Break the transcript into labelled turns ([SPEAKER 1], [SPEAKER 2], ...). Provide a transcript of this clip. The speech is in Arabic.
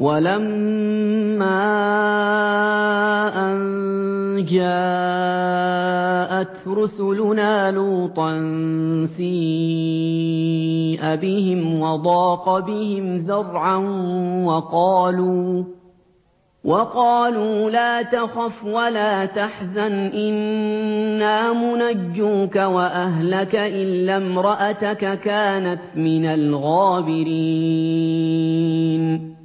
[SPEAKER 1] وَلَمَّا أَن جَاءَتْ رُسُلُنَا لُوطًا سِيءَ بِهِمْ وَضَاقَ بِهِمْ ذَرْعًا وَقَالُوا لَا تَخَفْ وَلَا تَحْزَنْ إِنَّا مُنَجُّوكَ وَأَهْلَكَ إِلَّا امْرَأَتَكَ كَانَتْ مِنَ الْغَابِرِينَ